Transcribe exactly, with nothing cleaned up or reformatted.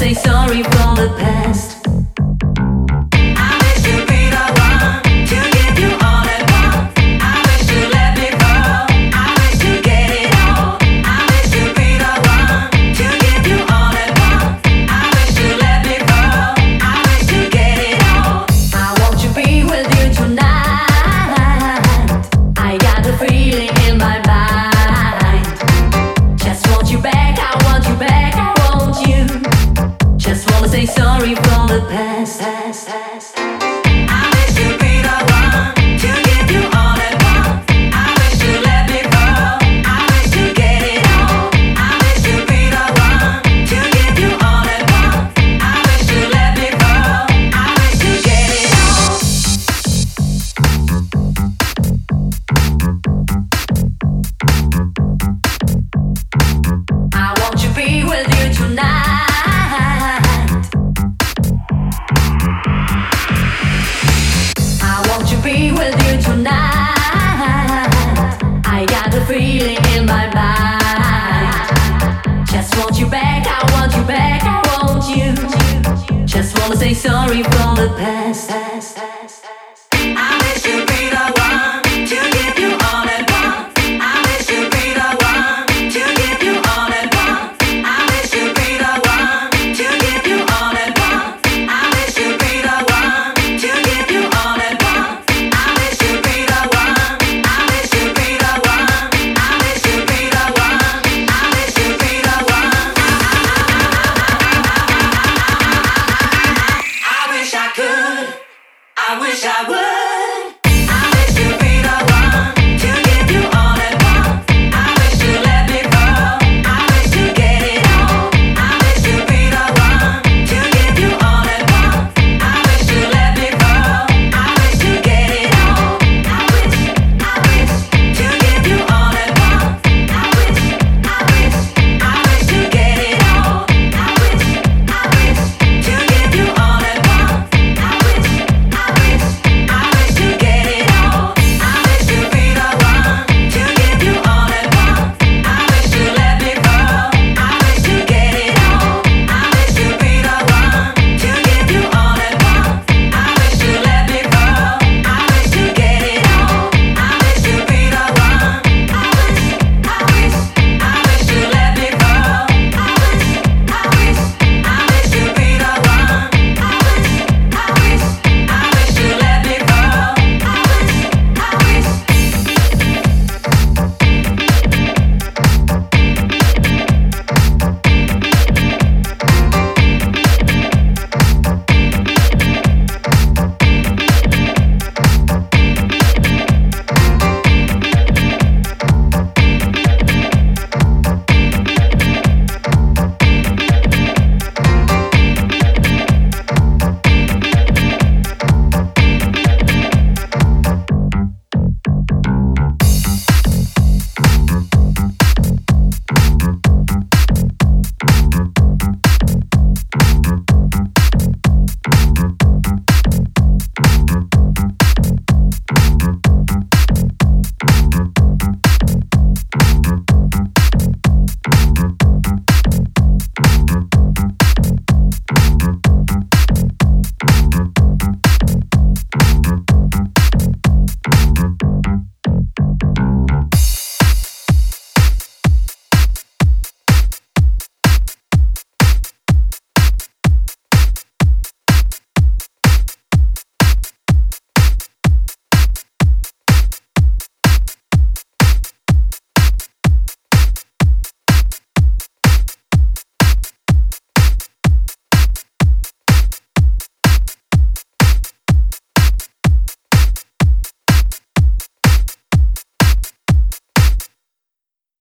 say sorry for the past. I wish to be the one to give you all at once. I wish to let me fall. I wish to get it all. I wish to be the one to give you all at once. I wish to let me fall. I wish to get it all. I want to be with you tonight. I got the feeling in my mind. Just want you back, I want you back, I want you. Just wanna say sorry for the past. I wish to be the one to give you all at once. I wish to let me fall. I wish to get it all. I wish to be the one to give you all at once. I wish to let me fall. I wish to get it all. I want to be with you tonight. I want to be with you tonight. I got the feeling in my mind. Just want you back, I want you back, I want you. Just wanna say sorry for the past. I wish to be the one to give you all at once. I wish to be the one to give you all at once. I wish to be the one to give you all at once. I wish to be the one to give you all at once. I wish to be the one. I wish to be the one. I wish to be the one. I wish to be the one. I wish I could. I wish I would.